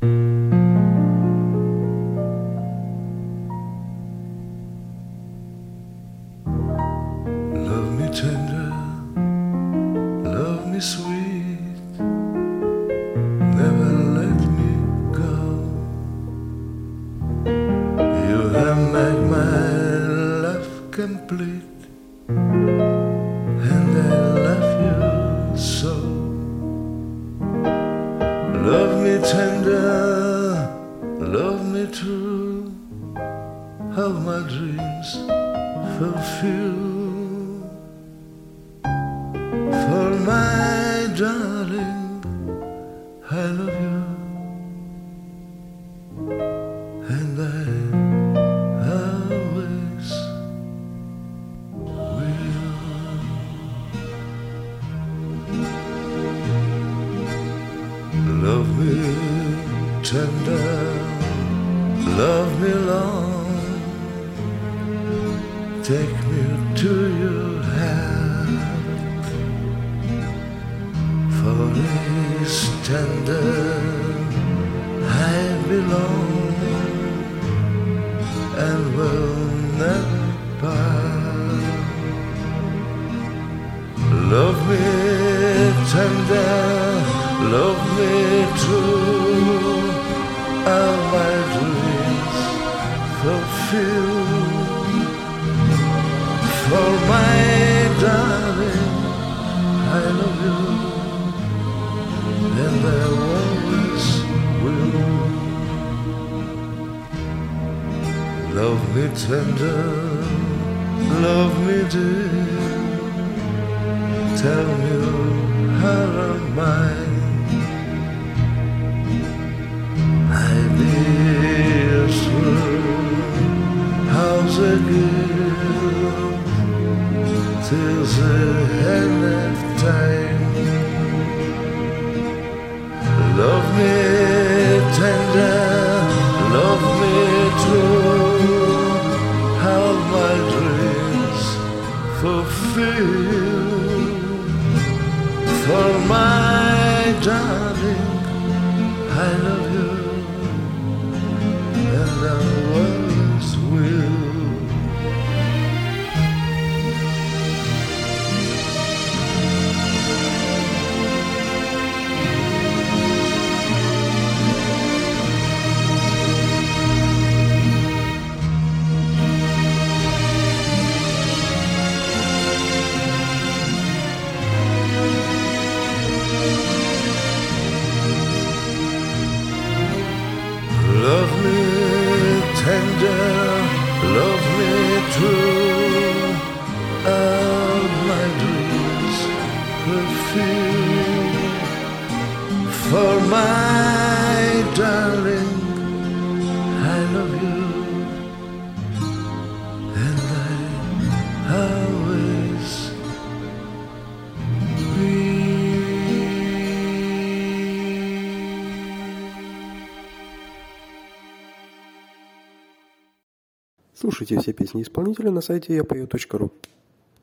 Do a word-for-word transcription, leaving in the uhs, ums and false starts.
Love me tender, love me sweet, never let me go. You have made my life complete, and I love you so. Love me tender, love me true, have my dreams fulfilled. For my darling, I love you, and I always will. Love me tender, love me long, take me to your heart, for it's tender I belong, and will never part. Love me tender, love me true, all my dreams fulfilled. For my darling, I love you, and I always will. Love me tender, love me dear, tell me how am I? I be sure how's a girl till the end of time. Love me tender, love me true, how my dreams fulfill. For my darling, I love you, and I always will. Love me tender, love me true, all my dreams fulfill. For my darling, I love you, and I always will. Слушайте все песни исполнителя на сайте я пою точка ру.